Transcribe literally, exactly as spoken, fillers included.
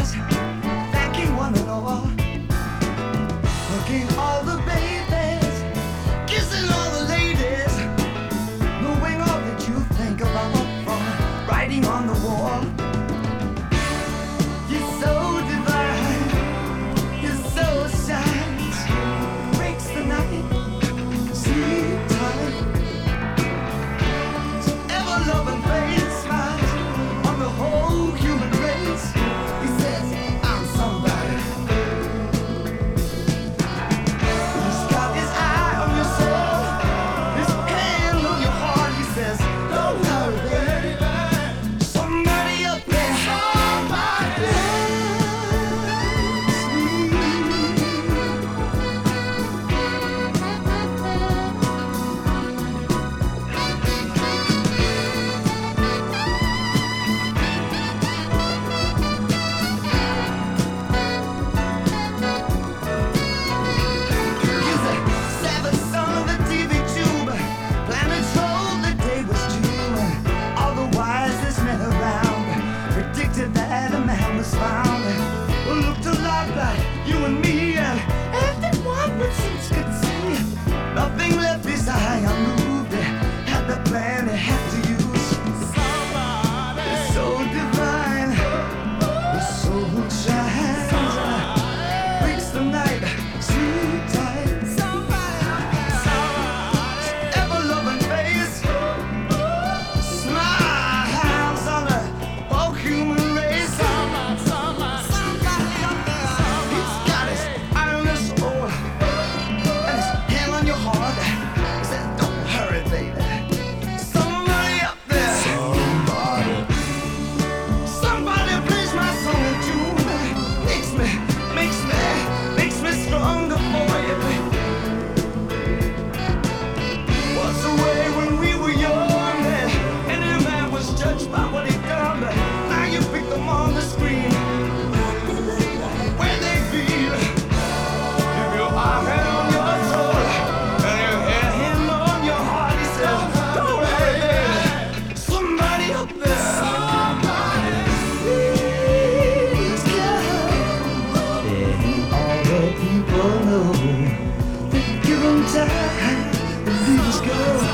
days, thanking one and all, hugging all the babies, kissing all the ladies, knowing all that you think about from writing on the wall. You're so divine, you're so shine, breaks the night, sleep time, ever-loving face smiles on the whole human race. He says, I'm somebody. He's got his eye on your soul, his hand on your heart. He says, don't worry, baby, somebody up there, somebody loves me. He's a savage son of the T V tube. Planets rolled, the day was due, and all the wisest men around predicted that a man was found who looked a lot like you and me, and everyone with sense could see nothing left his eye unmoved. Had the plan he had to use. Somebody is so divine, the soul shines, breaks the night, sleep tight. Ever-loving face, smiles on the whole human race. Somebody up there, he's got his eye on your soul and his hand on your heart. He says, don't hurry, baby. Somebody up there, somebody, somebody plays my song and tune, makes me, makes me, makes me stronger for you, baby. Was the way when we were young, and any man was judged by what he done. But now you pick them on the screen, where they be. Give your arm hand on your soul, and your hand hand on your heart. He says, don't worry, baby, somebody up there, somebody, please come. And all the people know that give 'em time, the leaders go.